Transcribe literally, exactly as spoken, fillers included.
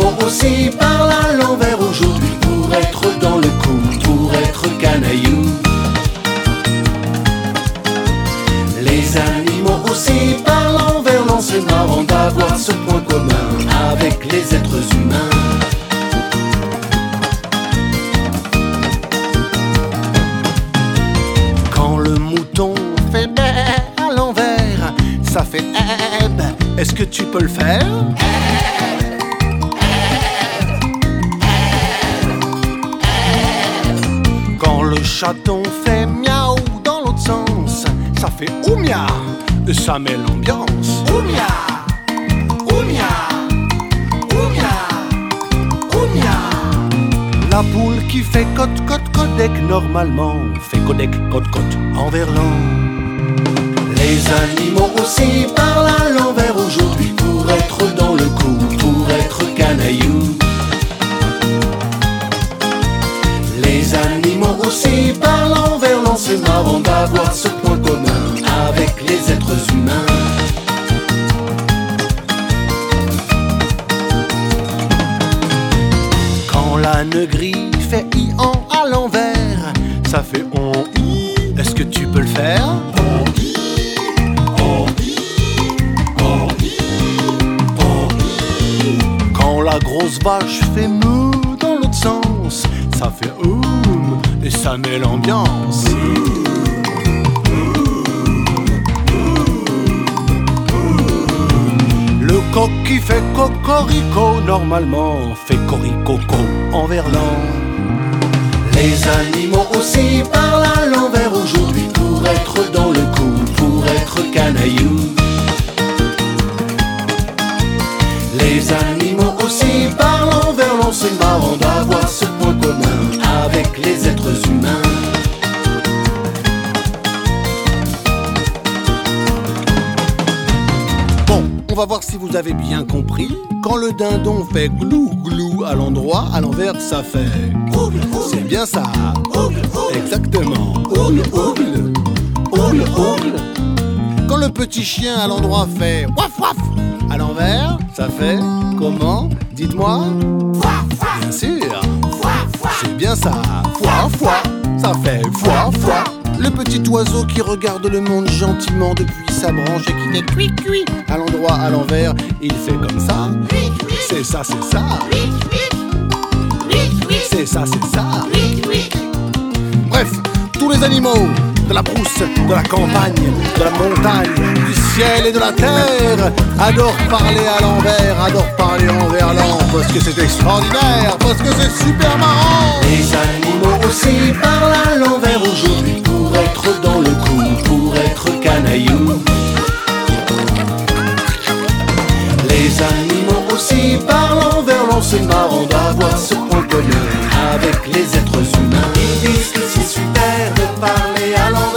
animaux aussi parlent à l'envers aujourd'hui pour être dans le coup, pour être canaillou. Les animaux aussi parlent à l'envers, non c'est marrant d'avoir ce point commun avec les êtres humains. Quand le mouton fait bé à l'envers, ça fait eb. Est-ce que tu peux le faire? Quand le chaton fait miaou dans l'autre sens, ça fait oumia, et ça met l'ambiance. Oumia, oumia, oumia, oumia. La poule qui fait cote cote codec normalement fait codec cote cote en verlan. Les animaux aussi parlent à l'envers aujourd'hui pour être dans le coup, pour être canaillou. Les animaux aussi parlent à l'envers, non c'est marrant d'avoir ce point commun avec les êtres humains. Quand l'âne gris fait i-en à l'envers, ça fait on i. Est-ce que tu peux le faire? On i, on i, on i, on i. Quand la grosse vache fait mou dans l'autre sens, ça fait oum, et ça met l'ambiance. Le coq qui fait cocorico normalement fait coricoco en verlan. Les animaux aussi parlent à l'envers aujourd'hui pour être dans le coup, pour être canaillou. Les animaux aussi parlent à l'envers, non c'est marrant d'avoir ce point commun avec les êtres humains. Bon, on va voir si vous avez bien compris. Quand le dindon fait glou glou à l'endroit, à l'envers ça fait ougle, c'est bien ça. Ougle, ougle. Exactement. Ougle, ougle. Ougle, ougle. Quand le petit chien à l'endroit fait waf waf, à l'envers, ça fait comment? Dites-moi. Bien sûr. C'est bien ça. Foi, foi. Ça fait foi, foi. Le petit oiseau qui regarde le monde gentiment depuis sa branche et qui fait cuit cuit à l'endroit, à l'envers, il fait comme ça. C'est ça, c'est ça. C'est ça, c'est ça. Bref, tous les animaux de la brousse, de la campagne, de la montagne, du ciel et de la terre adorent parler à l'envers, adorent parler en verlan, parce que c'est extraordinaire, parce que c'est super marrant. Les animaux aussi parlent à l'envers aujourd'hui pour être dans le coup, pour être canaillou. Les animaux aussi parlent en verlan, c'est marrant d'avoir ce point commun avec les êtres humains. Ils disent que c'est super de parler à l'envers.